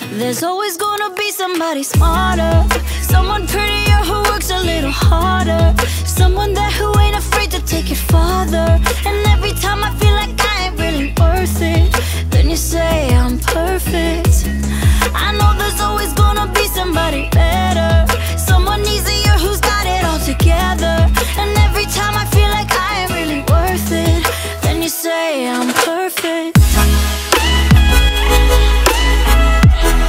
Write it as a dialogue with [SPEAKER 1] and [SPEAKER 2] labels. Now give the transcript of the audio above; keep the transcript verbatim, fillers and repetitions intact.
[SPEAKER 1] There's always gonna be somebody smarter, someone prettier who works a little harder, someone there who ain't afraid